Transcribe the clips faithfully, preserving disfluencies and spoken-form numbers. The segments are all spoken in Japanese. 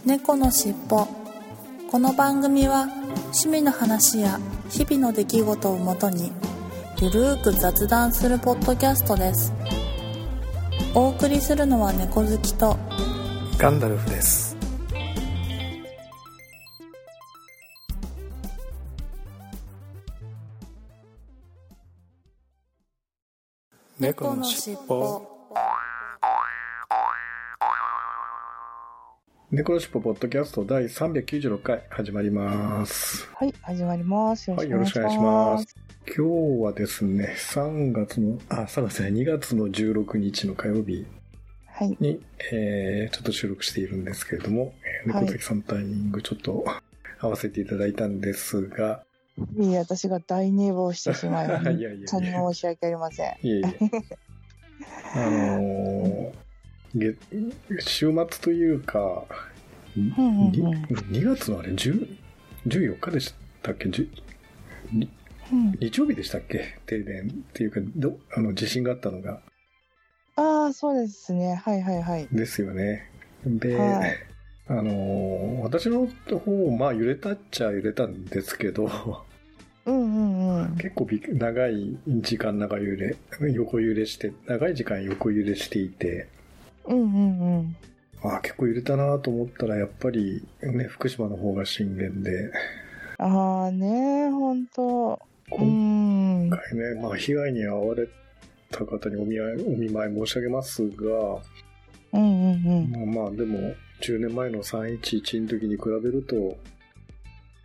猫のしっぽ。この番組は趣味の話や日々の出来事をもとにゆるーく雑談するポッドキャストです。お送りするのは猫好きとガンダルフです。猫のしっぽ。猫のしっぽポッドキャスト第さんびゃくきゅうじゅうろっかい始まります。 はい、始まります。 はい、よろしくお願いします。今日はですね、さんがつの、あ、さんがつね、にがつのじゅうろくにちの火曜日に、はい、えー、ちょっと収録しているんですけれども、猫崎さんタイミングちょっと合わせていただいたんですが、 いいえ、私が大寝坊してしまい、本当に申し訳ありません。 いえいえ。あのー、週末というか、うんうんうん、にがつのあれじゅう、じゅうよっかでしたっけ、うん、日曜日でしたっけ、停電っていうかどあの地震があったのが。 ああ、そうですね、はいはいはい。 ですよね。で、 はい、 あのー、私の方、まあ揺れたっちゃ揺れたんですけど、 うんうんうん、 結構長い時間長揺れ、横揺れして、長い時間横揺れしていて、 うんうんうん。 ああ、結構揺れたなと思ったら、やっぱりね、福島の方が震源で。 ああね、本当。今回ね、まあ被害に遭われた方にお見舞い、お見舞い申し上げますが、 うんうんうん、まあでもじゅうねんまえのさんいちいちの時に比べると、 うん、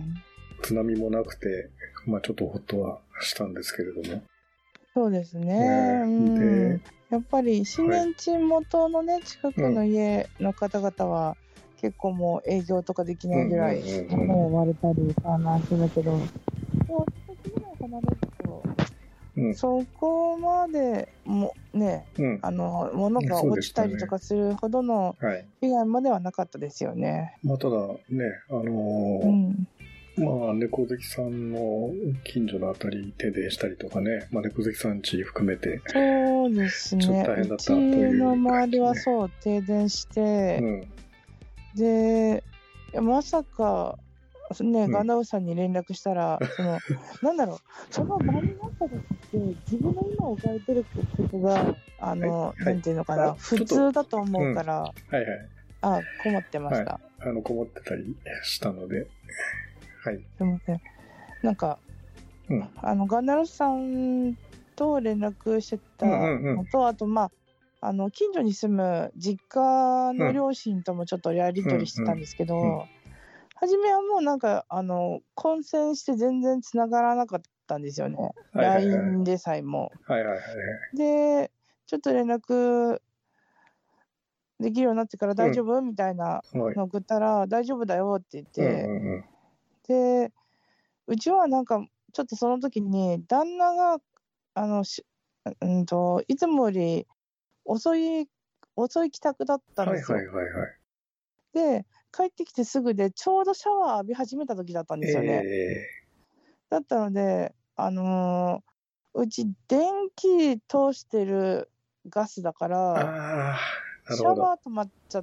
津波もなくて、まあちょっとほっとはしたんですけれども。 そうですね。ね、うん、で、やっぱり震源地元のね、はい、近くの家の方々は、うん、結構もう営業とかできないぐらい物を割れたりあのしてたけど、もう少しぐらい離れると、うん、そこまでもね、うん、あの物が落ちたりとかするほどの被害まではなかったですよね。 まあ、ただね、あのーうんまあ、猫好きさんの近所のあたり停電したりとかね、まあ、猫好きさん家含めて、 そうですね。ちょっと大変だったという、ね。うちの周りはそう、停電して、うん、で、まさか、ね、ガンダウさんに連絡したら、うん、その、なんだろう、その場になった時って、自分の今置かれてることが、あの、はい、なんていうのかな、普通だと思うから、うん、 はいはい。 あ、困ってました。 はい、あの、困ってたりしたので、はい、 すみません。なんか、うん、あのガンダルさんと連絡してたのと、うんうんうん、あとまああの近所に住む実家の両親ともちょっとやり取りしてたんですけど、うんうんうん、初めはもうなんかあの混戦して全然つながらなかったんですよね。はいはいはい、ライン でさえも。 はいはいはい、 で、ちょっと連絡できるようになってから大丈夫、うん、みたいなの送ったら、はい、大丈夫だよって言って。うんうんうん、で、うちはなんかちょっとその時に旦那があのし、うんと、いつもより遅い遅い帰宅だったんですよ。はいはいはいはい、で、帰ってきてすぐでちょうどシャワー浴び始めた時だったんですよね。えー、だったので、あのー、うち電気通してるガスだからあシャワー止まっちゃって、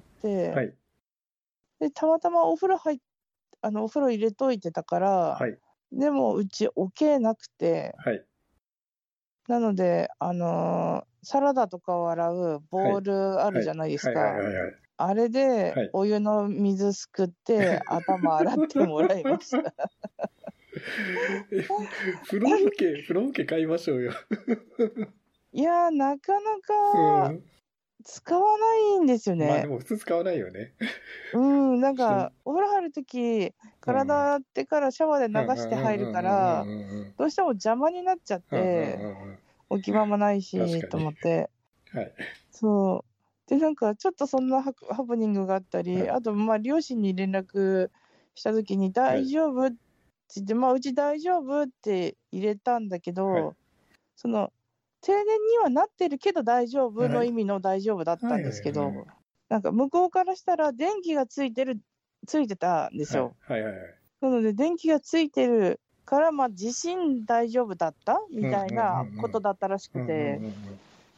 はい、でたまたまお風呂入っあのお風呂入れといてたから、はい、でもうち置けなくて、はい、なので、あのー、サラダとかを洗うボウルあるじゃないですか、あれでお湯の水すくって、はい、頭洗ってもらいました風呂桶風呂桶買いましょうよいやー、なかなか使わないんですよね。 まあでも普通使わないよねうん、なんかお風呂入るとき体洗ってからシャワーで流して入るからどうしても邪魔になっちゃって置き場もないしと思って、はい、そうでなんかちょっとそんなハプニングがあったり、はい、あとまあ両親に連絡したときに大丈夫って言って、はい、まあうち大丈夫って入れたんだけど、はい、その停電にはなってるけど大丈夫の意味の大丈夫だったんですけど、はいはいはいはい、なんか向こうからしたら電気がついてるついてたんですよ、はいはいはいはい、なので電気がついてるからまあ地震大丈夫だったみたいなことだったらしくて、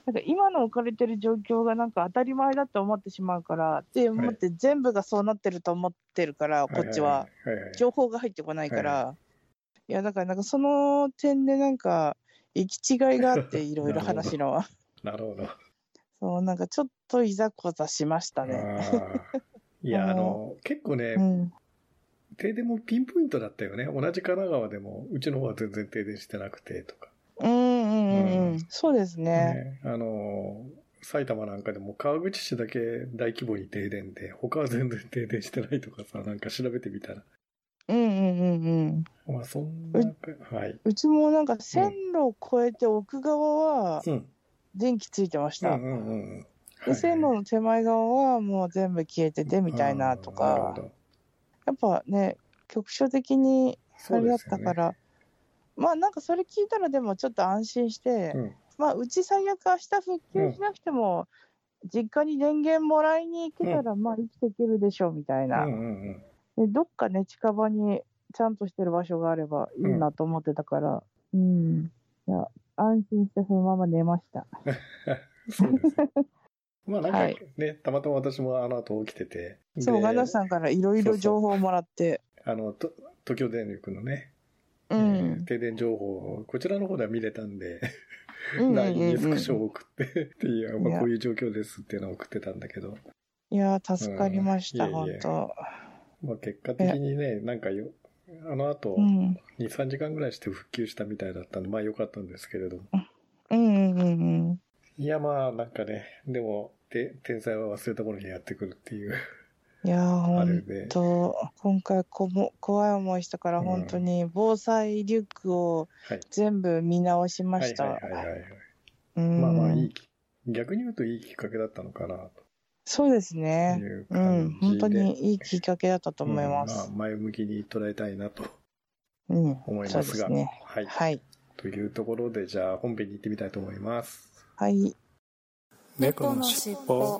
なんか今の置かれてる状況がなんか当たり前だと思ってしまうからって思って全部がそうなってると思ってるから、はい、こっちは情報が入ってこないから、はいはい、いやだからなんかその点でなんか行き違いがあっていろいろ話のなるほどそうなんかちょっといざこざしましたね。 いやあの結構ね、うん、停電もピンポイントだったよね。同じ神奈川でもうちの方は全然停電してなくてとか。 うんうんうん、うん、そうですね。 ねあの埼玉なんかでも川口市だけ大規模に停電で他は全然停電してないとかさ、なんか調べてみたら。 うんうんうんうん。 まあそんなはい。 うちもなんか線路を越えて奥側は電気ついてました。うんうんうんうん。で線路の手前側はもう全部消えててみたいなとか。なるほど。やっぱね局所的にあれだったから。まあなんかそれ聞いたらでもちょっと安心して、うん、まあうち最悪明日復旧しなくても、うん、実家に電源もらいに行けたら、まあ生きていけるでしょうみたいな、うんうんうん、でどっかね近場にちゃんとしてる場所があればいいなと思ってたから、うん、うん、いや安心してそのまま寝ました。 そうです。まあなんかね、はい、たまたま私もあの後起きてて、 そうガナさんからいろいろ情報をもらって、 そうそうあのと東京電力のね。うんえー、停電情報をこちらの方では見れたんでラインにスクショを送ってっていう、まあ、こういう状況ですっていうのを送ってたんだけどいや助かりました、うん、本当、 まあ、結果的にねなんかよあの後、うん、にさんじかんぐらいして復旧したみたいだったんでまあ良かったんですけれどうんうんうんうんいやまあなんかねでもて天才は忘れた頃にやってくるっていういやほんと今回こも怖い思いしたから本当に防災リュックを全部見直しました。はいはいはいはい、 うん、まあまあいい逆に言うといいきっかけだったのかなと。 そうですね。うん、本当にいいきっかけだったと思います。 うんまあ、前向きに捉えたいなと思いますが、うんねはい、はい。というところでじゃあ本編に行ってみたいと思います。 はい。 猫のしっぽ。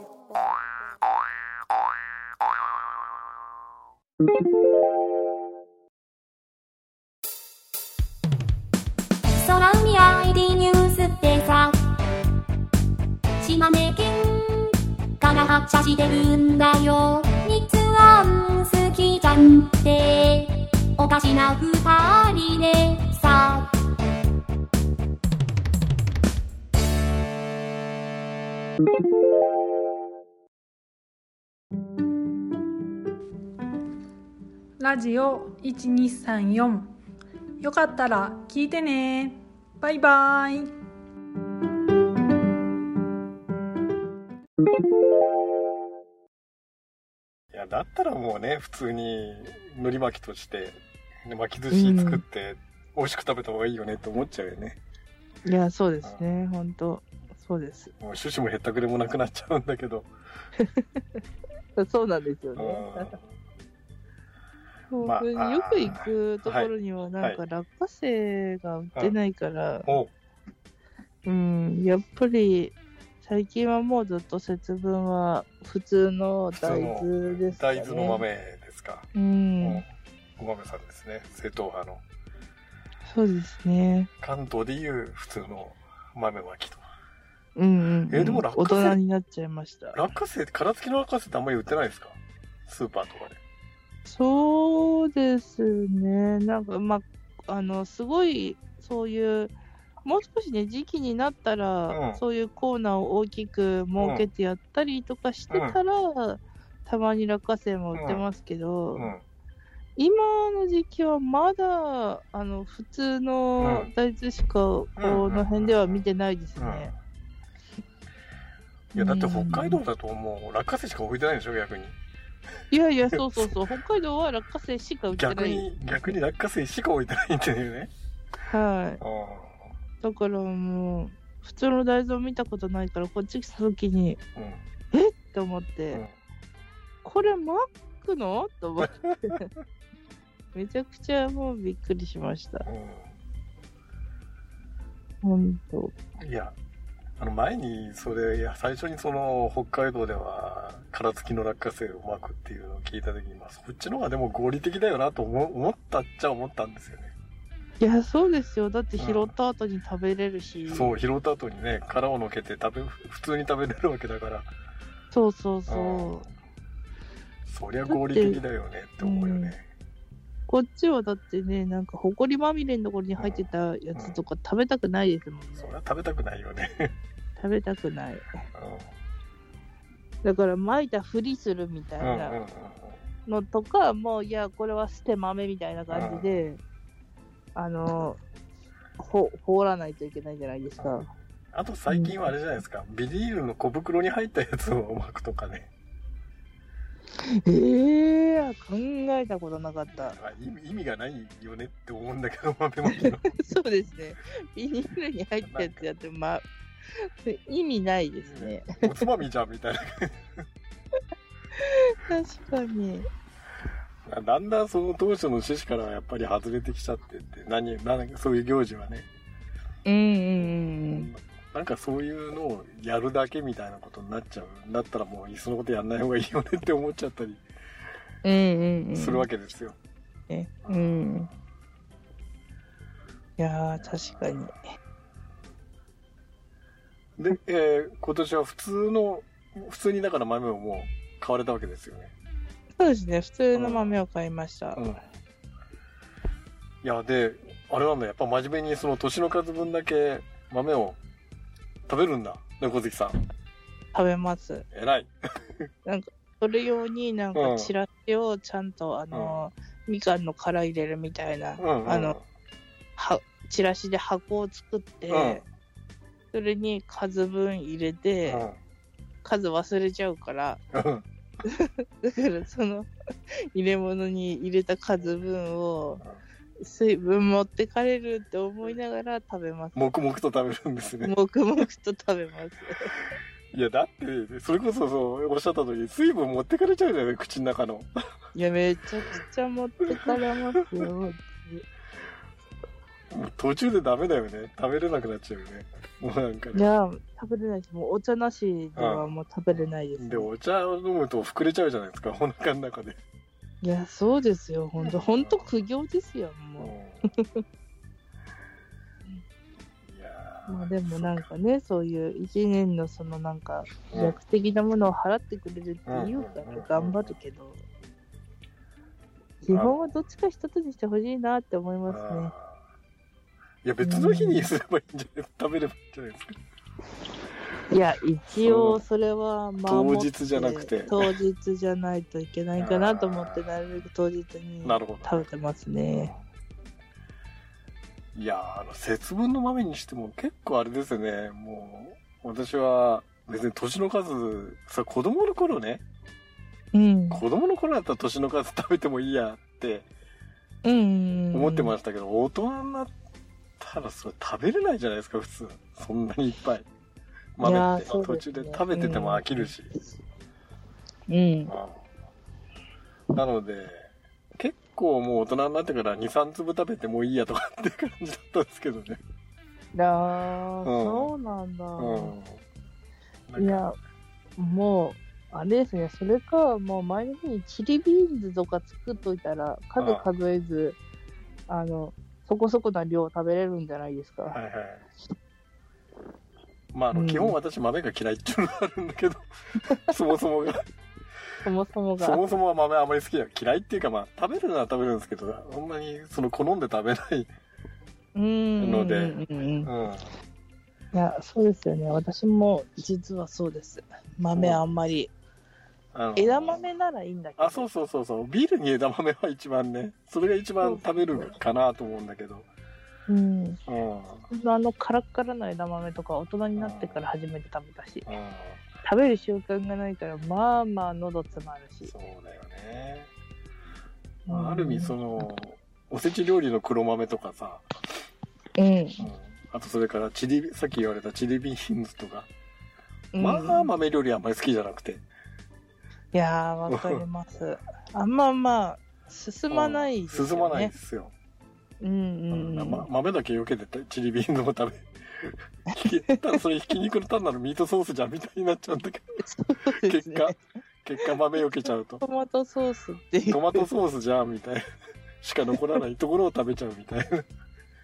空海 アイディー ニュースってさ島根県から発車してるんだよ日安好きじゃんっておかしな二人でさラジオいちにさんよんよかったら聞いてねバイバイ。いやだったらもうね普通に海苔巻きとして巻き寿司作って美味しく食べた方がいいよねって思っちゃうよね、 うん、いやそうですね本当そうです。 もう趣旨もへったくれもなくなっちゃうんだけどそうなんですよねまあ、よく行くところにはなんか落花生が売ってないから、はいはい、うん、やっぱり最近はもうずっと節分は普通の大豆ですかね。 大豆の豆ですか。 うん。 お豆さんですね。正統派の。 そうですね。 関東でいう普通の豆巻きと。 うんうん、うん。えー、でも落花生大人になっちゃいました。 落花生って殻付きの落花生ってあんまり売ってないですか？スーパーとかで。 そうですね。なんかまああのすごいそういうもう少しね時期になったら、うん、そういうコーナーを大きく設けてやったりとかしてたら、うん、たまに落花生も売ってますけど、うんうん、今の時期はまだあの普通の大豆しかこの辺では見てないですね。 いやだって北海道だともう落花生しか置いてないでしょ逆に。 いやいやそうそうそう北海道は落花生しか置いてない。 逆に逆に落花生しか置いてないっていうね。 はい。だからもう普通の大豆を見たことないからこっち来た時に、うん、えって思って、うん、これ巻くのと思ってめちゃくちゃもうびっくりしました。うん、ほんと。 いやあの前にそれいや最初にその北海道では殻付きの落花生を巻くっていうのを聞いた時に、まあ、そっちの方がでも合理的だよなと思思ったっちゃ思ったんですよね。 いや、そうですよ。だって拾った後に食べれるし。 うん、そう、拾った後にね、殻をのけて食べ、普通に食べれるわけだから。 そうそうそう。 うん、そりゃ合理的だよねって思うよね。 こっちはだってね、なんか、ほこりまみれのところに入ってたやつとか食べたくないですもんね。 うん、そりゃ食べたくないよね。 食べたくない。うん、だから、巻いたふりするみたいなのとか、もう、いや、これは捨て豆みたいな感じで、うん、あの、ほ、放らないといけないじゃないですか。うん、 あと最近はあれじゃないですか、うん、ビニールの小袋に入ったやつを巻くとかね。 ええー、考えたことなかった。 意味、意味がないよねって思うんだけど、豆まきの。 そうですね。ビニールに入ったやつやって、ま、意味ないですね。 おつまみじゃんみたいな。 確かに。 だんだんその当初の趣旨からやっぱり外れてきちゃってって、何、何かそういう行事はね。 うんうんうん。 なんかそういうのをやるだけみたいなことになっちゃう。だったらもういっそのことやんない方がいいよねって思っちゃったりするわけですよ。 え、うん。いやー、確かに。 で、えー、今年は普通の、普通にだから豆をもう買われたわけですよね。 そうですね、普通の豆を買いました。うんうん、いや、で、あれなんだ、やっぱ真面目にその年の数分だけ豆を食べるんだ、猫好きさん。 食べます。 偉い。 なんか、それ用になんかチラシをちゃんと、うん、あの、みかんの殻入れるみたいな、うんうん、あの、は、チラシで箱を作って、うん、それに数分入れて、うん、数忘れちゃうから、うんだからその入れ物に入れた数分を水分持ってかれるって思いながら食べます。 黙々と食べるんですね。 黙々と食べます。 いやだってそれこそそうおっしゃった通り水分持ってかれちゃうじゃない口の中の。 いやめちゃくちゃ持ってかれますよ。 もう途中でダメだよね。食べれなくなっちゃうよね。もうなんかね。 いや、食べれないです。もうお茶なしではもう食べれないです、ね。 で、お茶を飲むと膨れちゃうじゃないですか、お腹の中で。 いや、そうですよ。ほんと、ほんと苦行ですよ、もう。いやまあでもなんかね、そういう一年のそのなんか、弱的なものを払ってくれるっていうから頑張るけど、基本はどっちか一つにしてほしいなって思いますね。 いや別の日にすればいいんじゃない、食べればいいんじゃないですか。 いや一応それはまあ当日じゃなくて当日じゃないといけないかなと思ってなるべく当日に食べてますね。 いやあの節分の豆にしても結構あれですよね。もう私は別に年の数さ子供の頃ね、うん、子供の頃だったら年の数食べてもいいやって思ってましたけど、大人になったらそれ食べれないじゃないですか普通。そんなにいっぱい豆って途中で食べてても飽きるし、 うん、うん、 なので結構もう大人になってから にさん 粒食べてもいいやとかって感じだったんですけどね。 ああ、うん、そうなんだ、うん、いやもうあれですね、それかもう前の日にチリビーンズとか作っといたら数数えず あ, あのそこそこな量食べれるんじゃないですか。はいはい。 まあ、あの、うん、基本私豆が嫌いっていうのがあるんだけど、そもそもが。 そもそもが。 そもそもは豆あまり好きじゃ嫌いっていうか、まあ、食べるのは食べるんですけど、そんなにその好んで食べないので。うん。うん。 いや、そうですよね。私も実はそうです。豆あんまり。あの枝豆ならいいんだけど。 あ、そうそうそうそう。ビールに枝豆は一番ね、それが一番食べるかなと思うんだけど。 うん、うん、あのカラッカラな枝豆とか大人になってから初めて食べたし、食べる習慣がないからまあまあ喉詰まるし。 そうだよね、うん、ある意味そのおせち料理の黒豆とかさ、うん、うん、あとそれからチリさっき言われたチリビーンズとか、うん、まあ豆料理あんまり好きじゃなくて、いやーわかりますあんままあ進まないですよね。 進まないですよ。うんうんうん、ま、豆だけ避けてチリビーンズも食べただそれひき肉の単なるミートソースじゃんみたいになっちゃうんだけど、ね、結果結果豆避けちゃうとトマトソースっていうトマトソースじゃんみたいなしか残らないところを食べちゃうみたいな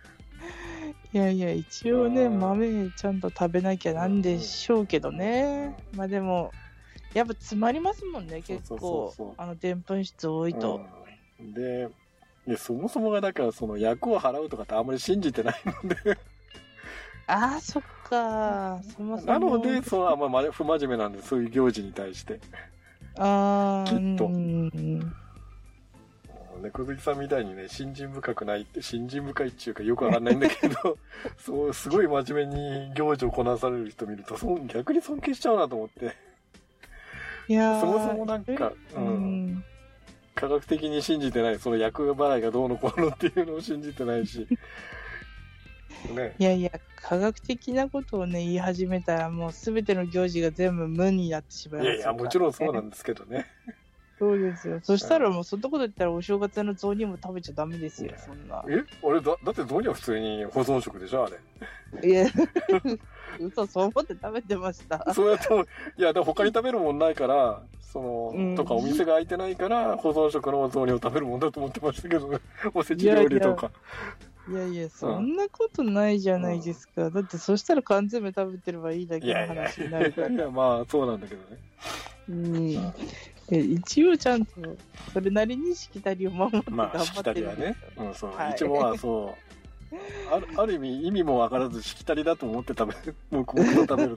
いやいや、一応ね、 うん豆ちゃんと食べなきゃなんでしょうけどね。まあでも、やっぱ詰まりますもんね、結そうそう構そうそう。 あの、でんぷん質多いと。 うんで、でそもそもがだからその役を払うとかってあんまり信じてないのでああ、そっか。そもそも。 なので、そのあんまま不真面目なんで、そういう行事に対して。 ああ、 きっとうんうん猫好きさんみたいにね、信心深くないって、信心深いっていうかよくわかんないんだけど、そう、すごい真面目に行事をこなされる人見ると、そう逆に尊敬しちゃうなと思って。 いやーそもそもなんか、ううんん。 科学的に信じてない、その役払いがどうのこうのっていうのを信じてないし。ね。 いやいや、科学的なことをね、言い始めたら、もうすべての行事が全部無になってしまいますからね。 いやいや、もちろんそうなんですけどね。 そうですよ。そしたらもう、そんなこと言ったらお正月の雑煮も食べちゃダメですよ、そんな。 え俺だ、だって雑煮は普通に保存食でしょあれ。 いや、嘘、そう思って食べてました。 そうやっても、いや、でも他に食べるもんないから、その、 うんとかお店が開いてないから、保存食の雑煮を食べるもんだと思ってましたけど、おせち料理とか。 いやいや、そんなことないじゃないですか。だって、そしたら缶詰食べてればいいだけのいやいや話になるから。 いや、まあ、そうなんだけどね。 うん。え一応ちゃんと、それなりにしきたりを守って頑まあ、しき張ったてるりはね。うん、そう。 はい一応まあ、そう。ある、ある意味、意味もわからず、しきたりだと思って食べる。僕も食べる。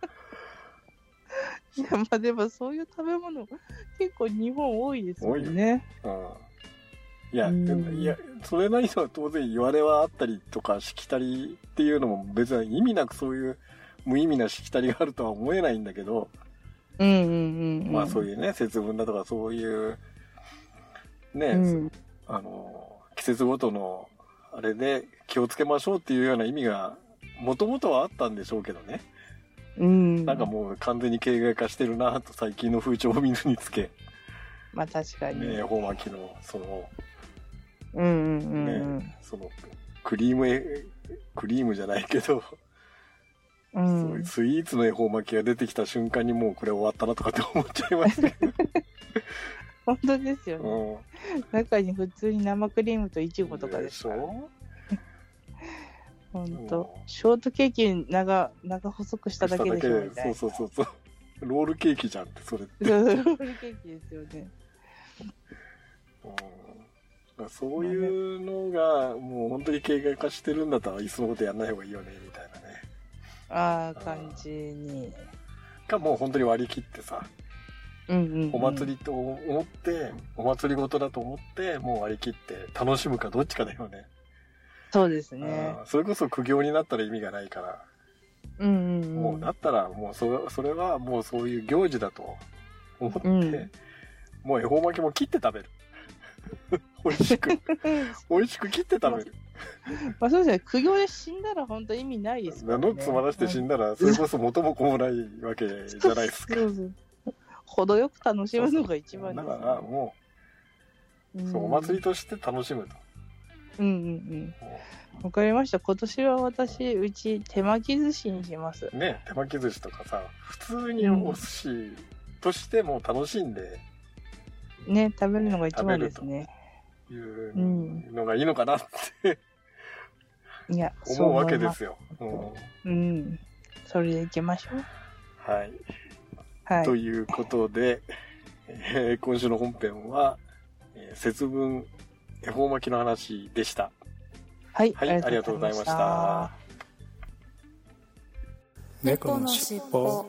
いや、まあでもそういう食べ物、結構日本多いですもんね。 うん。いや、 うんいや、それなりの当然言われはあったりとか、しきたりっていうのも別に意味なくそういう無意味なしきたりがあるとは思えないんだけど、 うんうんうん、うん。 まあそういうね、節分だとかそういう、ね、 うんあの、季節ごとのあれで気をつけましょうっていうような意味が、もともとはあったんでしょうけどね。 うん。 なんかもう完全に形骸化してるなと最近の風潮を見るにつけ、 まあ確かに。 ね、恵方巻きの、その、 うんうんうんうん。 ね、その、クリームえ、クリームじゃないけど、 う、 そうんいうスイーツの恵方巻きが出てきた瞬間にもうこれ終わったなとかって思っちゃいますけど。 本当ですよね。 うん、 中に普通に生クリームとイチゴとかですから。 でしょ本当。ショートケーキ長、長細くしただけでしょみたいな。 そうそうそうそう。ロールケーキじゃんって、それって。 ロールケーキですよね。 うん、そういうのが、もう本当に形骸化してるんだったら、いっそのことやんない方がいいよね、みたいなね。 ああ、感じに。 か、もう本当に割り切ってさ、 うんうん、うん。 お祭りと思って、お祭りごとだと思って、もう割り切って楽しむかどっちかだよね。 そうですね。 それこそ苦行になったら意味がないから、 うんうんうん、 もうだったらもうそれ、それはもうそういう行事だと思って、うん、もう恵方巻きも切って食べる。美味しく。美味しく切って食べる。 まあそうですね。苦行で死んだら本当意味ないですからね。 のつまらして死んだら、それこそ元も子もないわけじゃないですか。 そうそう。程よく楽しむのが一番です、ね。 だからもう、うん、そう、お祭りとして楽しむと。 うんうんうん。わかりました。今年は私、うち手巻き寿司にします。 ね、手巻き寿司とかさ、普通にお寿司としても楽しんで、 うん、ね、食べるのが一番ですね。 いうのがいいのかなって、 うん、いや、 思うわけですよ。 うん。うん。それでいきましょう。 はい。 はい。 ということで、えー、今週の本編は、えー、節分恵方巻きの話でした。 はい。 はい、ありがとうございました。 猫のしっぽ。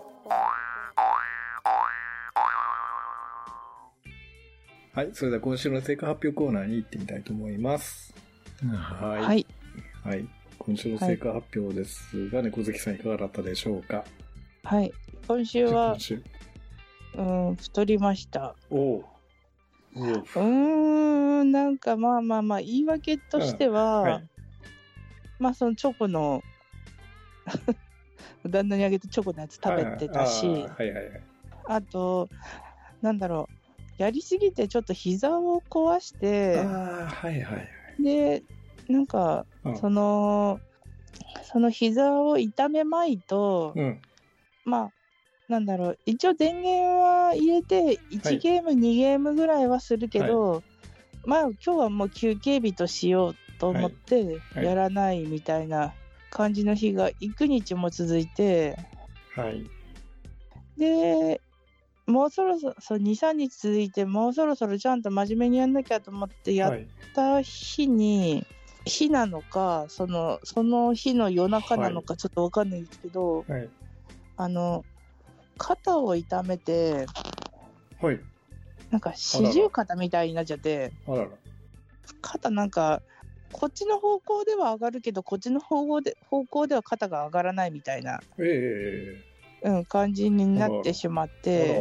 はい、それでは今週の成果発表コーナーに行ってみたいと思います。はい。 はい。 はい。今週の成果発表ですが、猫好きさんいかがだったでしょうか。 はい。今週は、今週うん、太りました。 おう。 うーん、なんかまあまあまあ、言い訳としては、はい、まあそのチョコの、旦那にあげたチョコのやつ食べてたし、 はいはいはい、 あと、なんだろう、やりすぎてちょっと膝を壊して、 あはいはいはい、 で、なんか、うん、その、その膝を痛めまいと、うん、まあ、なんだろう、一応電源は入れて、いちゲーム、はい、にゲームぐらいはするけど、はい、まあ今日はもう休憩日としようと思って、やらないみたいな感じの日が幾日も続いて、 はい。 で、もうそろそろ、に、さんにち続いて、もうそろそろちゃんと真面目にやんなきゃと思ってやった日に、はい、日なのか、その、その日の夜中なのかちょっとわかんないですけど、はい、あの、肩を痛めて、はい。なんか四十肩みたいになっちゃって、あらら。肩なんか、こっちの方向では上がるけど、こっちの方向で、方向では肩が上がらないみたいな、えー、うん、感じになってしまって、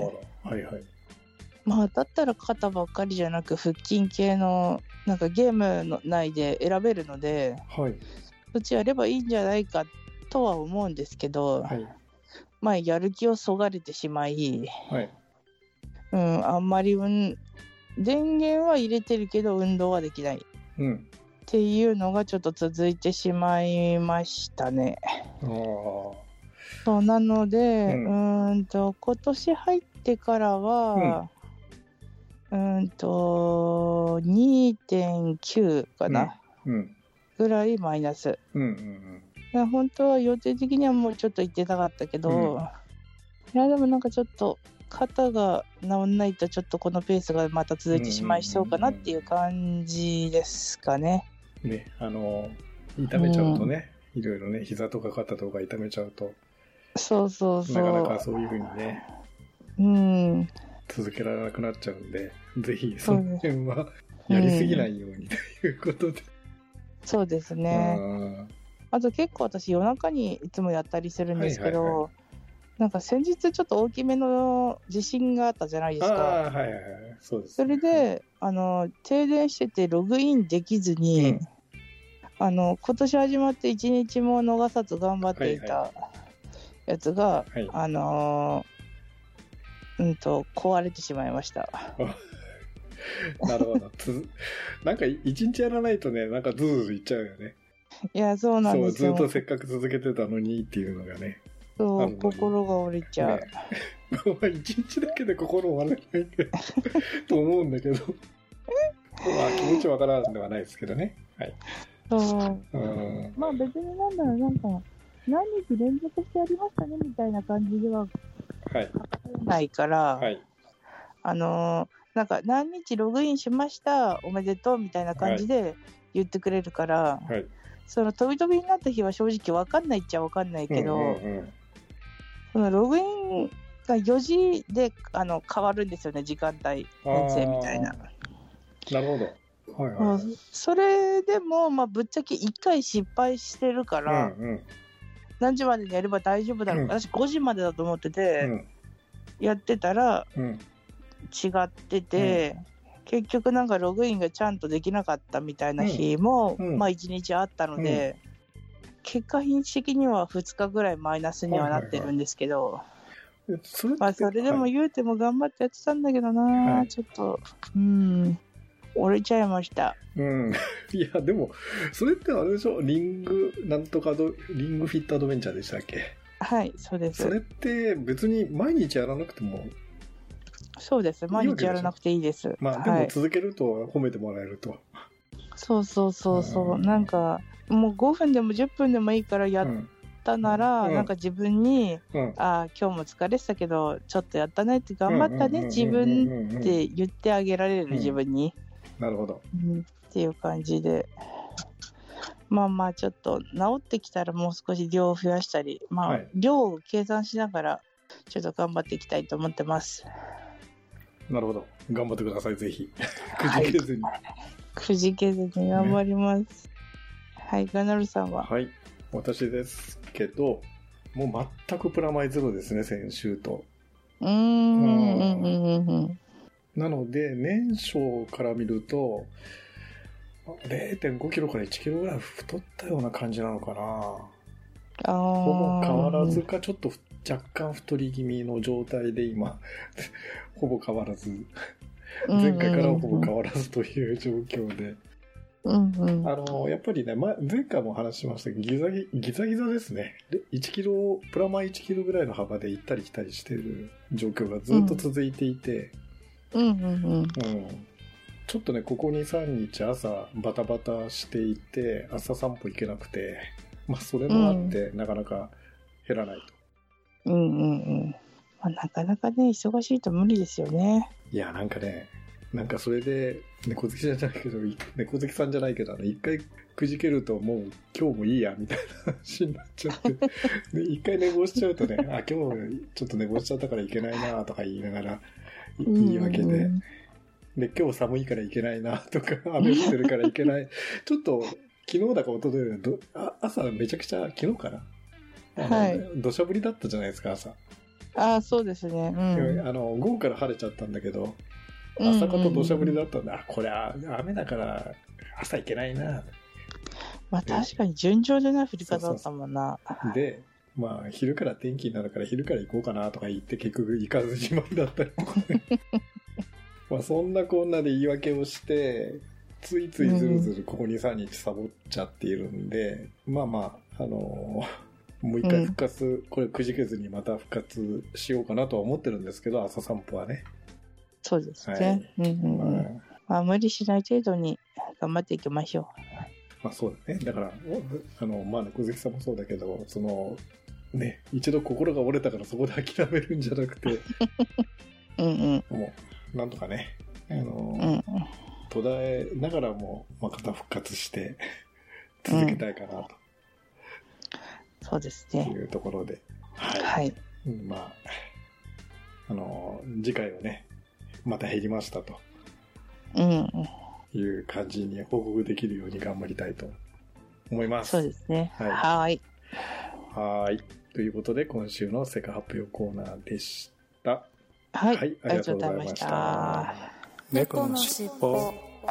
あらあら、はいはい。まあ、だったら肩ばっかりじゃなく、腹筋系の、なんかゲームの内で選べるので、はい。そっちやればいいんじゃないかとは思うんですけど、はい。まあ、やる気をそがれてしまい、はい。うん、あんまり、うん、電源は入れてるけど運動はできない、うん、っていうのがちょっと続いてしまいましたね。あそうなので、うん、うーんと今年入ってからは、うん、うーんと にてんきゅう かな、うんうん、ぐらいマイナス、うんうんうん、本当は予定的にはもうちょっと行ってたかったけど、うん、いやでもなんかちょっと肩が治んないとちょっとこのペースがまた続いてしまいそうかなっていう感じですかね。 ね、あの痛めちゃうとね、うん、いろいろね、膝とか肩とか痛めちゃうと、 そうそうそう、 なかなかそういう風にね、うん、続けられなくなっちゃうんで、ぜひその辺はやりすぎないようにということで、うん、 そうですね。あと結構私夜中にいつもやったりするんですけど、はいはいはい、なんか先日ちょっと大きめの地震があったじゃないですか。ああ、はいはいはい。そうです、ね。それで、あの、停電しててログインできずに、うん、あの、今年始まって一日も逃さず頑張っていたやつが、はいはい、あのー、うんと、壊れてしまいました。 なるほど。つなんか一日やらないとね、なんかズーズーいっちゃうよね。 いや、そうなんですよ。 そう、ずっとせっかく続けてたのにっていうのがね。 そう、心が折れちゃう。ね、 一日だけで心折れないと思うんだけど、まあ気持ちわからんではないですけどね。はい。そう。うん、 まあ別になんだろう、なんか、何日連続してやりましたねみたいな感じでは、はい。ないから、はい。あのー、なんか何日ログインしました、おめでとうみたいな感じで言ってくれるから、はい。その飛び飛びになった日は正直わかんないっちゃわかんないけど、うんうんうん、そのログインがよじであの変わるんですよね、時間帯編成みたいな。 なるほど。はいはい、 それでも、まあ、ぶっちゃけいっかい失敗してるから、うんうん、何時までにやれば大丈夫だろう、うん、私ごじまでだと思ってて、うん、やってたら、うん、違ってて、うん、結局なんかログインがちゃんとできなかったみたいな日も、うん、まあいちにちあったので、うん、結果品的にはふつかぐらいマイナスにはなってるんですけど、はいはいはい、それまあそれでも言うても頑張ってやってたんだけどな、はい、ちょっとうん折れちゃいました。 うん。いやでもそれってあれでしょ、リングなんとかドリングフィットアドベンチャーでしたっけ？ はい、そうです。 それって別に毎日やらなくても。 そうです。毎日やらなくていいです。 まあでも続けると褒めてもらえると。はい、 そうそうそうそう。なんかもうごふんでもじゅっぷんでもいいからやったなら、うん、なんか自分に、うん、ああ今日も疲れてたけどちょっとやったねって頑張ったね自分って言ってあげられる、うん、自分に。 なるほど、 うん。っていう感じで。まあまあちょっと治ってきたらもう少し量を増やしたり、まあ、はい、量を計算しながらちょっと頑張っていきたいと思ってます。 なるほど、頑張ってください、ぜひ。くじけずに。はい、 くじけずに頑張ります。ね、はい、ガナルさんは。 はい、私ですけど、もう全くプラマイゼロですね、先週と。うーん、うんうんうん、なので、年初から見ると、れいてんごキロからいちキロぐらい太ったような感じなのかな。あほぼ変わらずか、ちょっと若干太り気味の状態で今、ほぼ変わらず、前回からほぼ変わらずという状況で。うんうん、あの、やっぱりね、ま、前回も話しましたけど、ギザギ、ギザギザですね。で、いちキロ、プラマイいちキロぐらいの幅で行ったり来たりしてる状況がずっと続いていて、うんうんうんうんうん、ちょっとね、ここに、さんにち朝バタバタしていて、朝散歩行けなくて、 まあそれもあって、うん、なかなか減らないと。 うんうんうん。まあ、なかなかね、忙しいと無理ですよね。 いや、なんかね、なんかそれで、猫好きじゃないけど、猫好きさんじゃないけど、あの、一回くじけるともう今日もいいや、みたいな話になっちゃって、で一回寝坊しちゃうとね、あ、今日ちょっと寝坊しちゃったからいけないなとか言いながら、言い訳で、うんうん、で、今日寒いからいけないなとか、雨降ってるからいけない。ちょっと、昨日だか一昨日どあ朝めちゃくちゃ、昨日かなはい。土砂降りだったじゃないですか、朝。 ああ、そうですね。うん、あの、午後から晴れちゃったんだけど、朝方土砂降りだったんだ。うんうんうん、これ、雨だから朝行けないな。 まあ確かに順調でな降り方だったもんな。 そうそうで、まあ昼から天気になるから昼から行こうかなとか言って結局行かずじまいだったりとかね。まあそんなこんなで言い訳をして、ついついずるずるここに、さんにちサボっちゃっているんで、うん、まあまあ、あのー、もう一回復活、うん、これくじけずにまた復活しようかなとは思ってるんですけど、朝散歩はね。 そうですね。はい、うんうんうん。まあ、まあ、無理しない程度に頑張っていきましょう。 まあそうだね。だから、あの、まあね、小関さんもそうだけど、その、ね、一度心が折れたからそこで諦めるんじゃなくて、 うんうん。 もう、なんとかね、あの、うんうん、途絶えながらも、また復活して続けたいかなと、うん。 そうですね。 というところで、はい。 はい。 まあ、あの、次回はね、また減りましたと。 うん。 いう感じに報告できるように頑張りたいと思います。 そうですね。はい。 はい。はい。ということで、今週のセカ発表コーナーでした。 はい。 はい、ありがとうございました。 猫のしっぽ。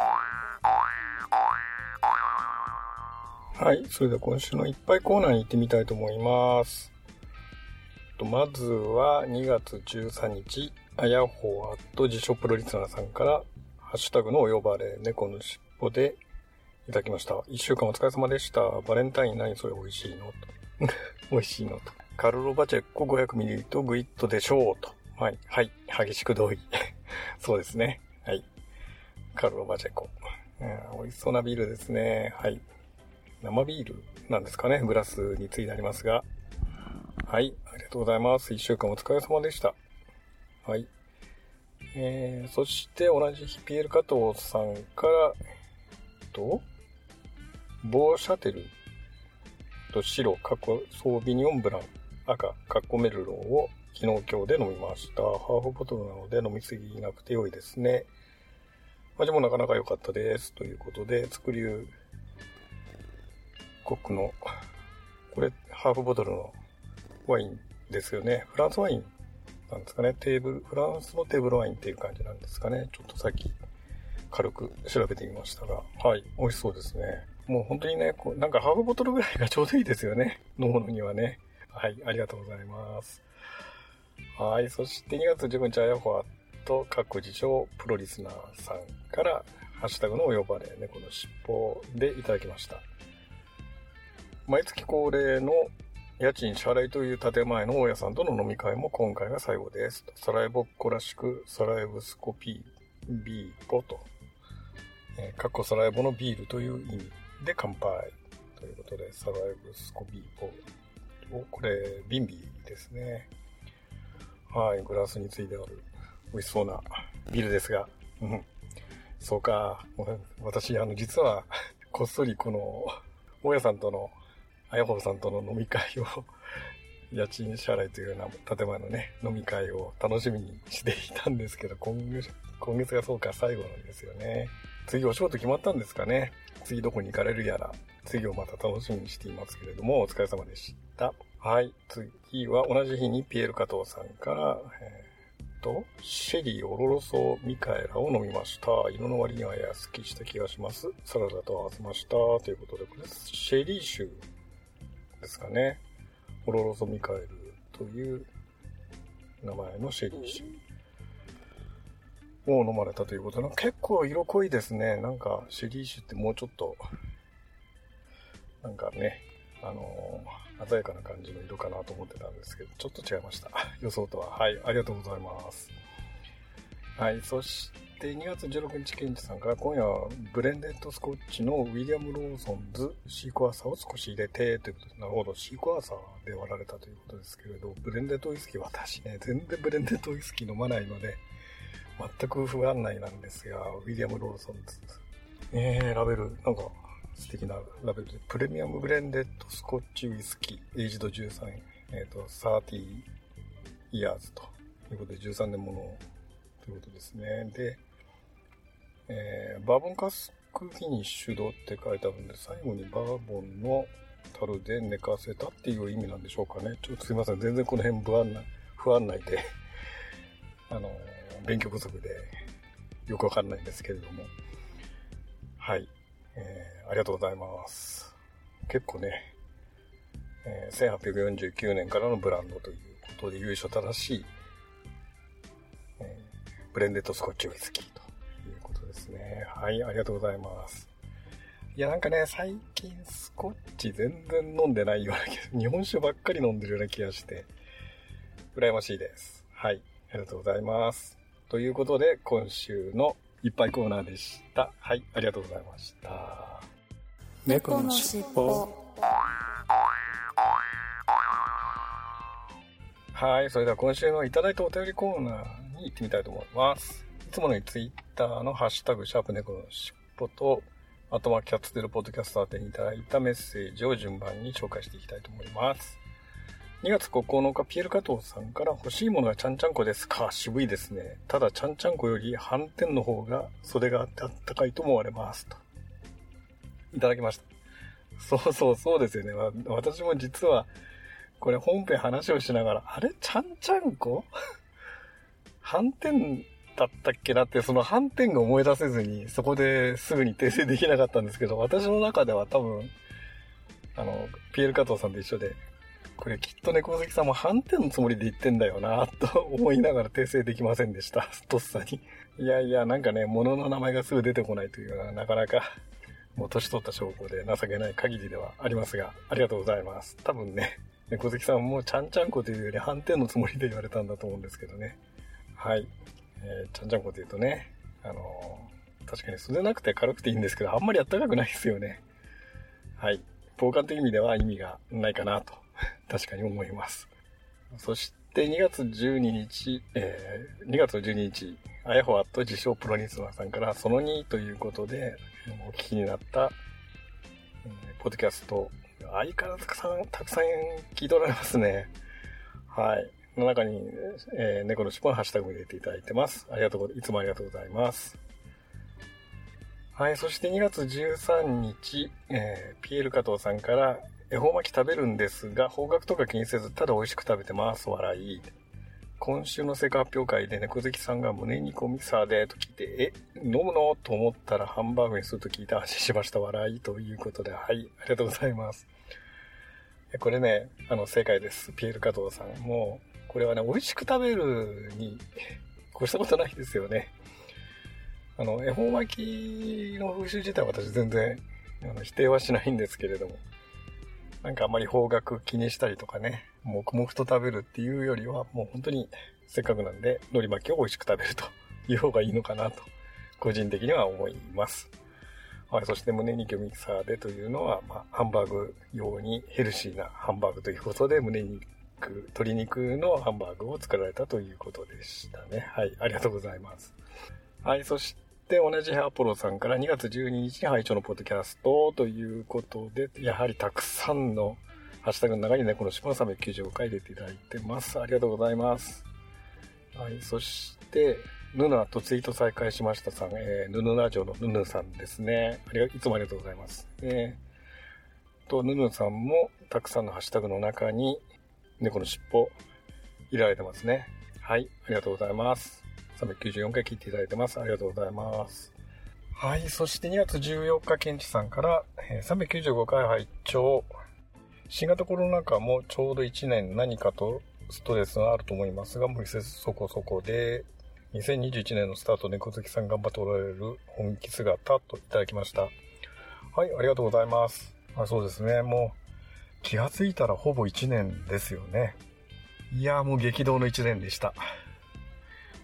はい。それでは今週のいっぱいコーナーに行ってみたいと思います。まずはにがつじゅうさんにち、あやほーと自称プロリスナーさんから、ハッシュタグのお呼ばれ、猫のしっぽでいただきました。一週間お疲れ様でした。バレンタイン何それ美味しいのと。美味しいのと。カルロバチェッコ ごひゃくミリリットル グイットでしょうと。はい。はい。激しく同意。そうですね。はい。カルロバチェコ。うん、美味しそうなビールですね。はい。生ビールなんですかね。グラスについてありますが。はい。ありがとうございます。一週間お疲れ様でした。はい。えー、そして同じ日ピエール加藤さんから、と、ボーシャテルと白、過去ソービニオンブラン、赤、カッコメルローを昨日今日で飲みました。ハーフボトルなので飲みすぎなくて良いですね。味もなかなか良かったです。ということで、作り国の、これ、ハーフボトルのワインですよね。フランスワインなんですかね。テーブル、フランスのテーブルワインっていう感じなんですかね。ちょっとさっき軽く調べてみましたが。はい。美味しそうですね。もう本当にね、こうなんかハーフボトルぐらいがちょうどいいですよね。飲むのにはね。はい。ありがとうございます。はい。そしてにがつじゅうごにち、あやほあと各自称プロリスナーさんから、ハッシュタグのお呼ばれ、猫のしっぽでいただきました。毎月恒例の家賃支払いという建前の大家さんとの飲み会も今回が最後です。サラエボっ子らしく、サラエボスコピー、ビーポと、えー、かっこサラエボのビールという意味で乾杯ということで、サラエボスコビーポ。これ、ビンビーですね。はい、グラスについてある美味しそうなビールですが、うん、そうか、私、あの、実は、こっそりこの、大家さんとのあやほさんとの飲み会を家賃支払いというような建前のね飲み会を楽しみにしていたんですけど、今月今月がそうか最後なんですよね。次お仕事決まったんですかね。次どこに行かれるやら、次をまた楽しみにしていますけれども、お疲れ様でした。はい、次は同じ日にピエール加藤さんから、えー、とシェリーオロロソミカエラを飲みました。色の割には安きした気がします。サラダと合わせましたということで、これシェリー酒ですかね。オロロソミカエルという名前のシェリー酒を飲まれたということで、結構色濃いですね。なんかシェリー酒ってもうちょっとなんかね、あのー、鮮やかな感じの色かなと思ってたんですけど、ちょっと違いました。予想とは。はい、ありがとうございます。はい、そししてにがつじゅうろくにちケンチさんから今夜はブレンデッドスコッチのウィリアム・ローソンズシークワーサーを少し入れてということで、なるほど、シークワーサーで割られたということですけれど、ブレンデッドウイスキー私ね、全然ブレンデッドウイスキー飲まないので全く不安内なんですが、ウィリアム・ローソンズ、えー、ラベルなんか素敵なラベルで、プレミアムブレンデッドスコッチウイスキーエイジドじゅうさん、えっとさんじゅうイヤーズということでじゅうさんねんものということですね。で、えー、バーボンカスクフィニッシュドって書いてあるんで、最後にバーボンの樽で寝かせたっていう意味なんでしょうかね。ちょっとすいません、全然この辺不安な不安内であの勉強不足でよくわかんないんですけれども、はい、えー、ありがとうございます。結構ね、えー、せんはっぴゃくよんじゅうきゅうねんからのブランドということで、由緒正しい、えー、ブレンデッドスコッチウイスキーということですね。はい、ありがとうございます。いや、なんかね、最近スコッチ全然飲んでないような気が、日本酒ばっかり飲んでるような気がして、羨ましいです。はい、ありがとうございます。ということで、今週のいっぱいコーナーでした。はい、ありがとうございました。 猫のしっぽ。 はい、それでは今週のいただいたお便りコーナーに行ってみたいと思います。いつものようにツイッターのハッシュタグシャープ猫のしっぽと、あとはキャッツテルポッドキャスト宛てにいただいたメッセージを順番に紹介していきたいと思います。にがつここのか、ピエール加藤さんから、欲しいものがちゃんちゃんこですか。渋いですね。ただちゃんちゃんこより斑点の方が袖があってあったかいと思われますといただきました。そうそうそうですよね。私も実はこれ本編話をしながら、あれちゃんちゃんこ斑点だったっけなって、その斑点が思い出せずに、そこですぐに訂正できなかったんですけど、私の中では多分あのピエール加藤さんと一緒で、これきっと猫好きさんも斑点のつもりで言ってんだよなと思いながら訂正できませんでした。とっさに。いやいや、なんかね、物の名前がすぐ出てこないというのはなかなかもう年取った証拠で情けない限りではありますが、ありがとうございます。多分ね、猫好きさんもちゃんちゃんこというより斑点のつもりで言われたんだと思うんですけどね。はい。えー、ちゃんちゃんこと言うとね、あのー、確かに袖なくて軽くていいんですけど、あんまりあったかくないですよね。はい。防寒という意味では意味がないかなと。確かに思います。そしてにがつじゅうににち、えー、にがつのじゅうににち、あやほあと自称プロニスナーさんからそのにということでお聞きになった、えー、ポッドキャスト、相変わらずたくさん、たくさん聞いておられますね。はい。の中に、えー、猫のしっぽのハッシュタグを入れていただいてます。ありがとう、いつもありがとうございます。はい。そしてにがつじゅうさんにち、えー、ピエール加藤さんから、恵方巻き食べるんですが、方角とか気にせず、ただ美味しく食べてます。笑い。今週の成果発表会で猫好きさんが胸肉ミキサーでと聞いて、え、飲むのと思ったらハンバーグにすると聞いて安心しました。笑い。ということで、はい。ありがとうございます。これね、あの、正解です。ピエール加藤さん。もう、これはね、美味しく食べるに、越したことないですよね。あの、恵方巻きの風習自体は私全然、あの、否定はしないんですけれども、なんかあんまり方角気にしたりとかね、黙々と食べるっていうよりは、もう本当にせっかくなんで海苔巻きを美味しく食べるという方がいいのかなと、個人的には思います。はい、そして胸肉ミキサーでというのは、まあ、ハンバーグ用にヘルシーなハンバーグということで、胸肉、鶏肉のハンバーグを作られたということでしたね。はい、ありがとうございます。はい、そしてで、同じアポロさんからにがつじゅうににちに拝聴のポッドキャストということで、やはりたくさんのハッシュタグの中にね、このしっぽのさんびゃくきゅうじゅうごかい入れていただいてます。ありがとうございます。はい、そして、ヌヌアとツイート再開しましたさん、えー、ヌヌラジオのヌヌさんですね。ありがいつもありがとうございます。えー、と、ヌヌさんもたくさんのハッシュタグの中に猫のしっぽ入れられてますね。はい、ありがとうございます。さんびゃくきゅうじゅうよんかい聞いていただいてます。ありがとうございます。はい。そしてにがつじゅうよっか、ケンチさんから、えー、さんびゃくきゅうじゅうごかい拝聴。新型コロナ禍もちょうどいちねん何かとストレスがあると思いますが、無理せずそこそこで、にせんにじゅういちねんのスタート、猫好きさん頑張っておられる本気姿といただきました。はい。ありがとうございます。あ、そうですね。もう、気がついたらほぼいちねんですよね。いやーもう激動のいちねんでした。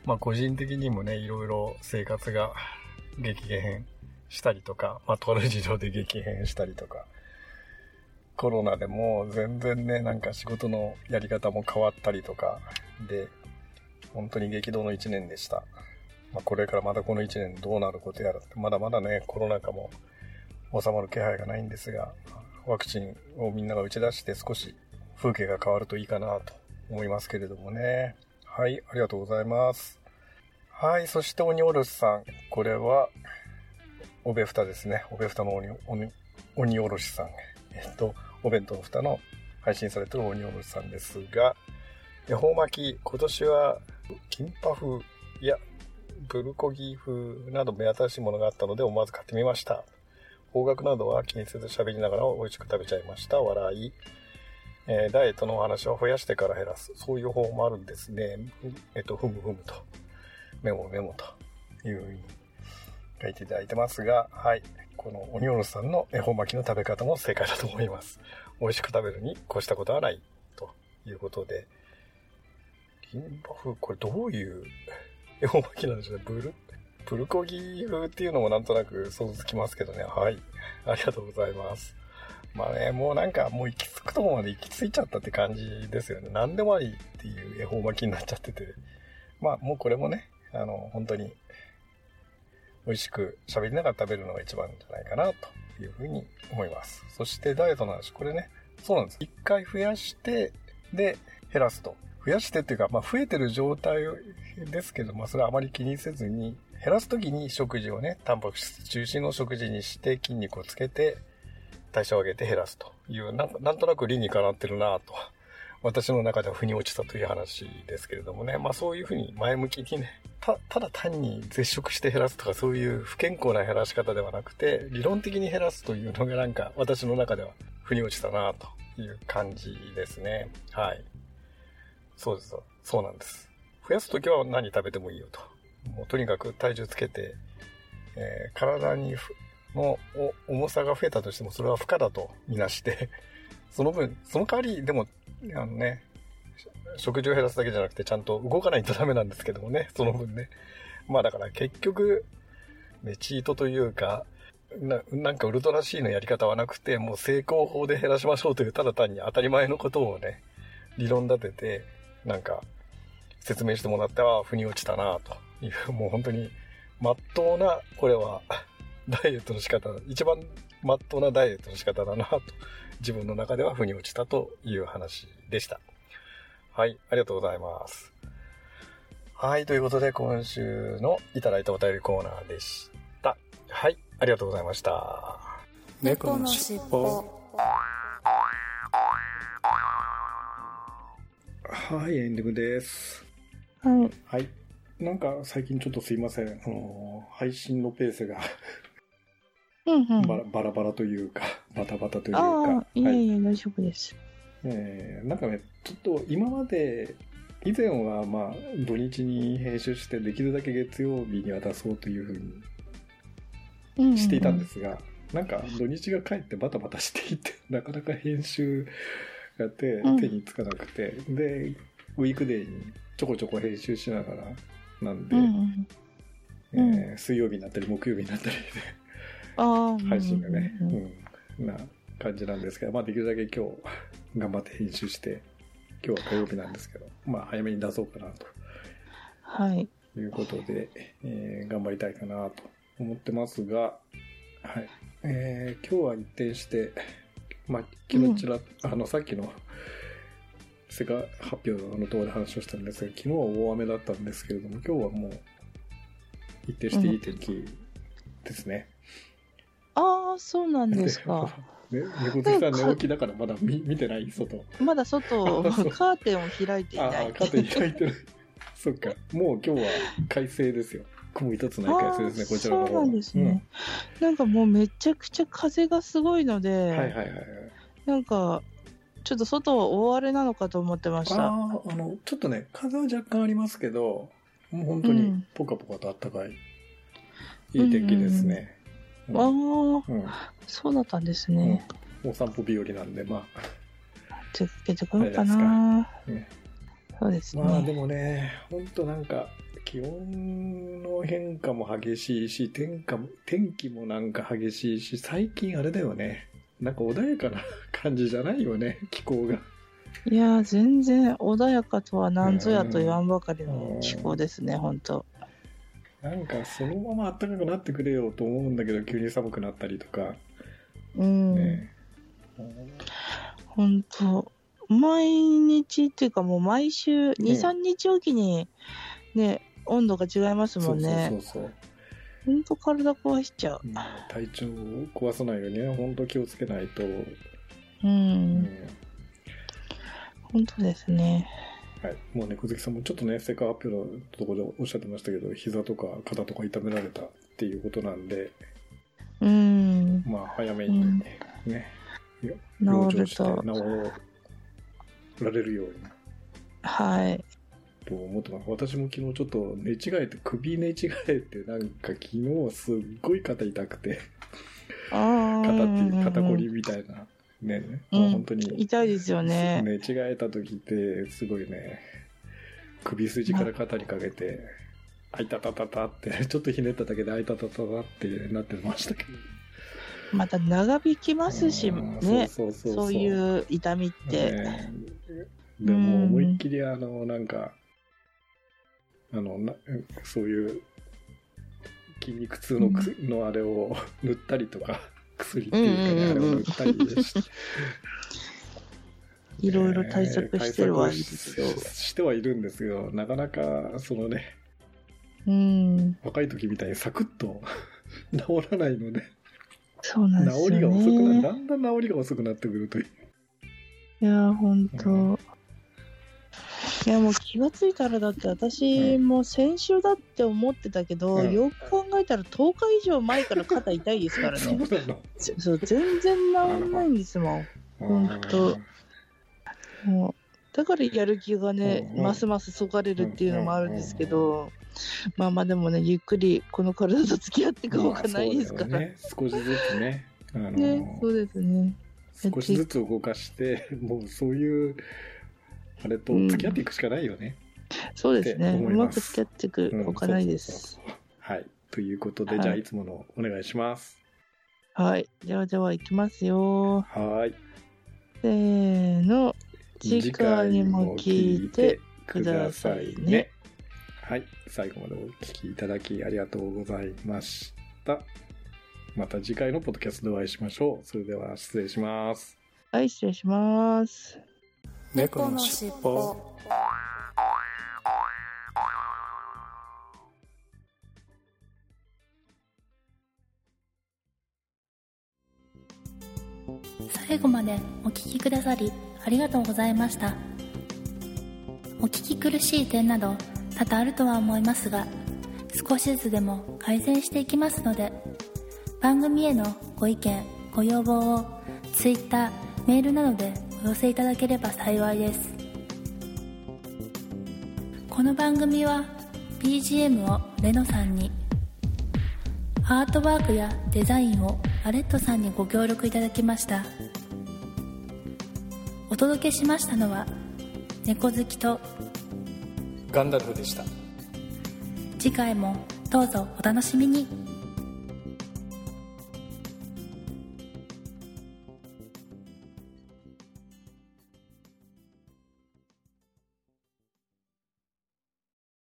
まあ個人的にもね、いろいろ生活が激変したりとか、まあとある事情で激変したりとか、コロナでも全然ね、なんか仕事のやり方も変わったりとかで、本当に激動の一年でした。まあこれからまたこの一年どうなることやらって、まだまだね、コロナ禍も収まる気配がないんですが、ワクチンをみんなが打ち出して少し風景が変わるといいかなと思いますけれどもね。はい、ありがとうございます。はい、そして鬼おろしさん。これは、おべふたですね。おべふたの鬼、鬼、鬼おろしさん。えっと、お弁当の蓋の配信されてる鬼おろしさんですが、恵方巻き、今年は、キンパ風、いや、プルコギ風など目新しいものがあったので思わず買ってみました。方角などは気にせず喋りながら美味しく食べちゃいました。笑い。えー、ダイエットのお話は増やしてから減らす。そういう方法もあるんですね。えっと、ふむふむと。メモメモというふうに書いていただいてますが、はい。この鬼おろしさんの恵方巻きの食べ方も正解だと思います。美味しく食べるに越したことはないということで。キンパ風、これどういう恵方巻きなんでしょうね。ブル、プルコギ風っていうのもなんとなく想像つきますけどね。はい。ありがとうございます。まあね、もうなんかもう行き着くところまで行き着いちゃったって感じですよね。何でもありっていう恵方巻きになっちゃってて。まあもうこれもね、あの、本当に美味しく喋りながら食べるのが一番じゃないかなというふうに思います。そしてダイエットの話、これね、そうなんです。一回増やして、で、減らすと。増やしてっていうか、まあ増えてる状態ですけど、まあそれはあまり気にせずに、減らすときに食事をね、タンパク質中心の食事にして筋肉をつけて、代謝を上げて減らすというなんか、なんとなく理にかなってるなと、私の中では腑に落ちたという話ですけれどもね。まあそういうふうに前向きにね、た、ただ単に絶食して減らすとかそういう不健康な減らし方ではなくて、理論的に減らすというのがなんか私の中では腑に落ちたなという感じですね。はい。そうです。そうなんです。増やすときは何食べてもいいよと。もうとにかく体重つけて、えー、体にの重さが増えたとしてもそれは負荷だとみなしてその分その代わりでもあのね食事を減らすだけじゃなくてちゃんと動かないとダメなんですけどもね、その分ね、まあだから結局ねチートというか な, なんかウルトラ C のやり方はなくて、もう成功法で減らしましょうというただ単に当たり前のことをね理論立ててなんか説明してもらっては腑に落ちたなという、もう本当に真っ当なこれはダイエットの仕方、一番真っ当なダイエットの仕方だなと自分の中では腑に落ちたという話でした。はい、ありがとうございます。はい、ということで今週のいただいたお便りコーナーでした。はい、ありがとうございました。 猫のしっぽ。 はい、エンディングです。 はい。 はい。なんか最近ちょっとすいません。あの配信のペースがうんうん。 バラバラバラというか、バタバタというか。 ああ、いえはいいえ、大丈夫です。 えー、なんかね、ちょっと今まで、以前はまあ土日に編集してできるだけ月曜日には出そうというふうにしていたんですが、なんか土日が帰ってバタバタしていて、なかなか編集が手、 うん手につかなくて、で、ウィークデーにちょこちょこ編集しながらなんで、 うんうんうんえー水曜日になったり木曜日になったりでああ、 配信がね、 うんうんうん、な感じなんですけど、まあできるだけ今日頑張って編集して、今日は火曜日なんですけど、まあ早めに出そうかなとはい。 いうことで、えー頑張りたいかなと思ってますが、はい。えー今日は一転して、まあ昨日ちら、あのさっきの世界発表のところで話をしたんですが、昨日は大雨だったんですけれども、今日はもう一転していい天気ですね。 ああ、そうなんですか。 ね、猫好きさん寝起きだからまだ 見, 見てない外。 まだ外、 あそうカーテンを開いていああ、 ない。 カーテン開いてる。そっか。もう今日は快晴ですよ。雲一つない快晴ですね、こちらの方は。 そうなんですね、うん。なんかもうめちゃくちゃ風がすごいので、 はいはいはい。 なんか、ちょっと外は大荒れなのかと思ってました。 ああ、あの、ちょっとね、風は若干ありますけど、もう本当にポカポカとあったかい、うん、いい天気ですね。 うんうん、ああ、 うん、 そうだったんですね。 うん、お散歩日和なんで、まあ。 出かけてこようかな。 ね、 そうですね。 まあでもね、本当なんか、 気温の変化も激しいし、天下も天気もなんか激しいし、最近あれだよね。なんか穏やかな感じじゃないよね、気候が。 いやー、全然穏やかとは何ぞやと言わんばかりの気候ですね、本当。 なんかそのまま暖かくなってくれよと思うんだけど、急に寒くなったりとか。 うん。 ね、 本当。毎日っていうかもう毎週に、さんにちおきにね、温度が違いますもんね。 そうそうそうそう。 本当体壊しちゃう。 体調を壊さないようにね、本当気をつけないと。 うん。うん、本当ですね。 はい。もうね、小関さんもちょっとね、成果発表のところでおっしゃってましたけど、膝とか肩とか痛められたっていうことなんで、 うん。 まあ、早めにね、 うん、治ると。 治られるように。 はい。 と思ってます。私も昨日ちょっと寝違えて、首寝違えて、なんか昨日すっごい肩痛くて、 あ肩っていう肩こりみたいな。ね、うん、もう本当に痛いですよね。 寝違えた時ってすごいね、首筋から肩にかけて、あいたたたたってちょっとひねっただけであいたたたたってなってましたけど。 また長引きますしね、そうそうそうそう、そういう痛みって。 ね、でも思いっきりあのなんかあのなそういう筋肉痛の、うん、のあれを塗ったりとか。薬っていうかね、うんうんうんうん、あれを塗ったりしていろいろ対策してるはいいですよ、 えー、してはいるんですよ。なかなかそのね、 うん、 若い時みたいにサクッと治らないので、 そうなんですよね、 治りが遅くなる、だんだん治りが遅くなってくるという。 いや本当、うん、いやもう気がついたらだって私も先週だって思ってたけど、うん、よく考えたらとおか以上前から肩痛いですからね。 そうなの。 そう全然治んないんですもん。本当。もうだからやる気がね、うんうん、ますますそがれるっていうのもあるんですけど、うんうんうん、まあまあでもね、ゆっくりこの体と付き合っていくほかないですから、まあね、少しずつね、 あのー、ね、そうですね。 少しずつ動かしてもうそういうあれと付き合っていくしかないよね、 うん、そうですね、うまく付き合っていくほかないです、 うん、そうそうそう、はい、ということで、はい、じゃあいつものお願いします。 はい、ではではいきますよ。 はい、 せーの、次回も聞いてくださいね。 はい、最後までお聞きいただきありがとうございました。また次回のポッドキャストでお会いしましょう。それでは失礼します。 はい、失礼します。 猫のしっぽ。最後までお聞きくださりありがとうございました。お聞き苦しい点など多々あるとは思いますが、少しずつでも改善していきますので、番組へのご意見ご要望を Twitter、メールなどでお寄せいただければ幸いです。この番組は ビージーエム をレノさんに、アートワークやデザインをアレットさんにご協力いただきました。お届けしましたのは猫好きとガンダルフでした。 次回もどうぞお楽しみに。